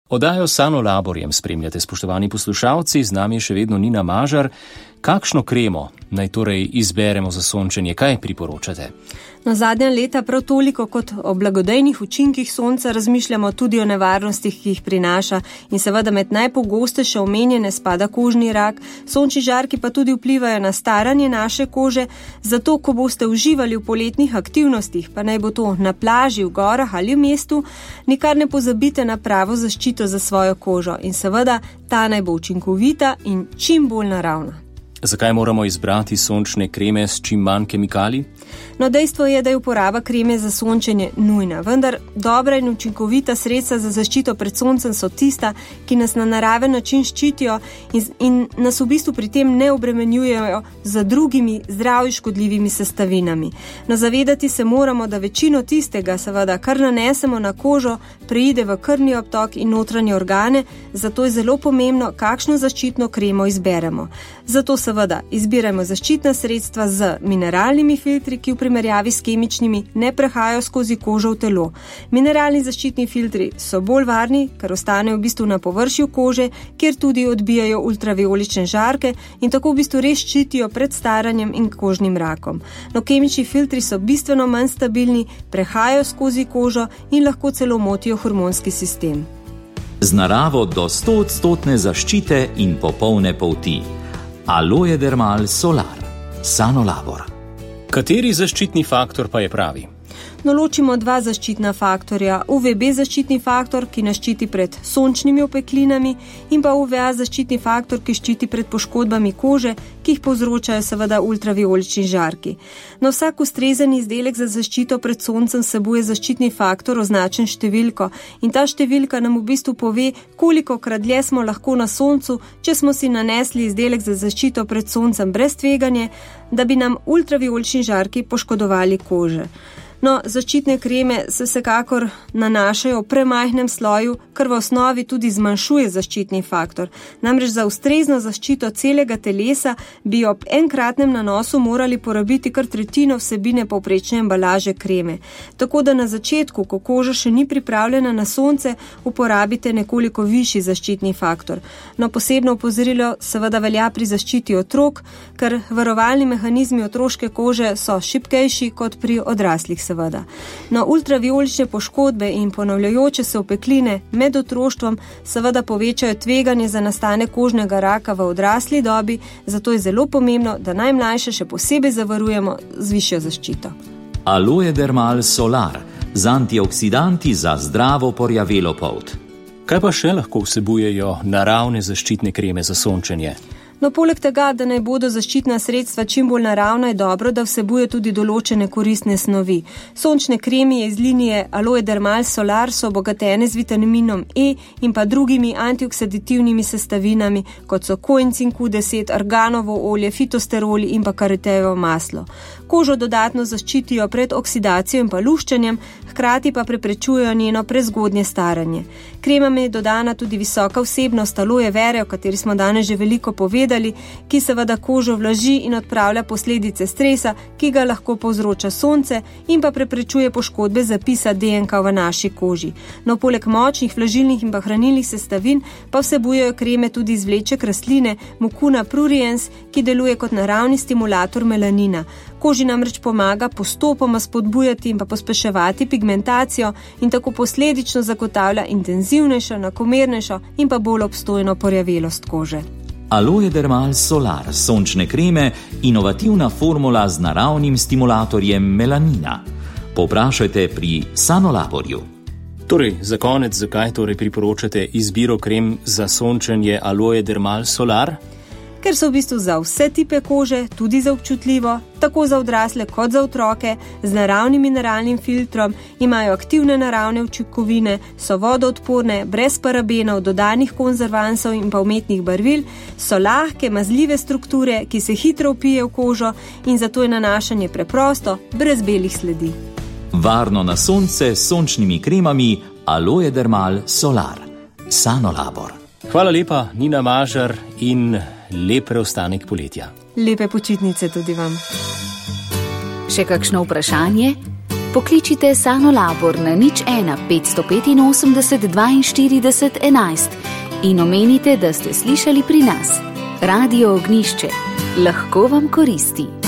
Oddajo Sano Laborjem spremljate, spoštovani poslušalci, z nami je še vedno Nina Mažar. Kakšno kremo naj torej izberemo za sončenje, kaj priporočate? Na zadnja leta prav toliko kot o blagodejnih učinkih sonca razmišljamo tudi o nevarnostih, ki jih prinaša, in seveda med najpogostejše omenjene spada kožni rak. Sončni žarki pa tudi vplivajo na staranje naše kože, zato ko boste uživali v poletnih aktivnostih, pa naj bo to na plaži, v gorah ali v mestu, nikar ne pozabite na pravo zaščito za svojo kožo in seveda ta naj bo učinkovita in čim bolj naravna. Zakaj moramo izbrati sončne kreme s čim manj kemikalij? No, dejstvo je, da je uporaba kreme za sončenje nujna, vendar dobra in učinkovita sredstva za zaščito pred soncem so tista, ki nas na naraven način ščitijo in nas v bistvu pri tem ne obremenjujejo z drugimi zdravju škodljivimi sestavinami. No, zavedati se moramo, da večino tistega, seveda, kar nanesemo na kožo, preide v krvni obtok in notranje organe, zato je zelo pomembno, kakšno zaščitno kremo izberemo. Zato seveda izbirajmo zaščitna sredstva z mineralnimi filtri, ki v primerjavi s kemičnimi ne prehajajo skozi kožo v telo. Mineralni zaščitni filtri so bolj varni, ker ostanejo v bistvu na površju kože, kjer tudi odbijajo ultraviolične žarke in tako v bistvu res ščitijo pred staranjem in kožnim rakom. No, kemični filtri so bistveno manj stabilni, prehajajo skozi kožo in lahko celo motijo hormonski sistem. Z naravo do 100% zaščite in popolne polti. Aloe Dermal Solar. Sano Labor. Kateri zaščitni faktor pa je pravi? No, ločimo dva zaščitna faktorja. UVB zaščitni faktor, ki nas ščiti pred sončnimi opeklinami, in pa UVA zaščitni faktor, ki ščiti pred poškodbami kože, ki jih povzročajo seveda ultraviolični žarki. No, vsak ustrezen izdelek za zaščito pred soncem vsebuje zaščitni faktor označen številko in ta številka nam v bistvu pove, kolikokrat dlje smo lahko na soncu, če smo si nanesli izdelek za zaščito pred soncem brez tveganja, da bi nam ultraviolični žarki poškodovali kože. No, zaščitne kreme se vsekakor nanašajo v premajhnem sloju, kar v osnovi tudi zmanjšuje zaščitni faktor. Namreč za ustrezno zaščito celega telesa bi ob enkratnem nanosu morali porabiti kar tretjino vsebine povprečne embalaže kreme. Tako da na začetku, ko koža še ni pripravljena na sonce, uporabite nekoliko višji zaščitni faktor. No, posebno opozorilo seveda velja pri zaščiti otrok, ker varovalni mehanizmi otroške kože so šibkejši kot pri odraslih. Seveda. No, ultraviolične poškodbe in ponavljajoče se opekline med otroštvom seveda povečajo tveganje za nastanek kožnega raka v odrasli dobi, zato je zelo pomembno, da najmlajše še posebej zavarujemo z višjo zaščito. Aloe Dermal Solar z antioksidanti za zdravo porjavelo polt. Kaj pa še lahko vsebujejo naravne zaščitne kreme za sončenje? No, poleg tega, da naj bodo zaščitna sredstva čim bolj naravna, je dobro, da vsebuje tudi določene koristne snovi. Sončne kreme iz linije Aloe Dermal Solar so obogatene z vitaminom E in pa drugimi antioksidativnimi sestavinami, kot so koencin Q10, arganovo olje, fitosteroli in pa karitejevo maslo. Kožo dodatno zaščitijo pred oksidacijo in pa luščenjem, hkrati pa preprečujejo njeno prezgodnje staranje. Kremam je dodana tudi visoka vsebnost aloe vere, o kateri smo danes že veliko povedali, ki seveda kožo vlaži in odpravlja posledice stresa, ki ga lahko povzroča sonce in pa preprečuje poškodbe zapisa DNK v naši koži. No, poleg močnih vlažilnih in pa hranilnih sestavin pa vsebujejo kreme tudi iz vleček rastline Mucuna pruriens, ki deluje kot naravni stimulator melanina. Koži namreč pomaga postopoma spodbujati in pa pospeševati pigmentacijo in tako posledično zagotavlja intenzivnejšo, enakomernejšo in pa bolj obstojno porjavelost kože. Aloe Dermal Solar, sončne kreme, inovativna formula z naravnim stimulatorjem melanina. Povprašajte pri Sano Laborju. Torej, za konec, zakaj torej priporočate izbiro krem za sončenje Aloe Dermal Solar? Ker so v bistvu za vse tipe kože, tudi za občutljivo, tako za odrasle kot za otroke, z naravnim mineralnim filtrom, imajo aktivne naravne učinkovine, so vodoodporne, brez parabenov, dodanih konzervansov in pa umetnih barvil, so lahke, mazljive strukture, ki se hitro vpije v kožo in zato je nanašanje preprosto, brez belih sledi. Varno na sonce s sončnimi kremami Aloe Dermal Solar. Sano Labor. Hvala lepa, Nina Mažar, in lep preostanek poletja. Lepe počitnice tudi vam. Še kakšno vprašanje? Pokličite Sanolabor na 01 585 42 11 in omenite, da ste slišali pri nas. Radio Ognjišče. Lahko vam koristi.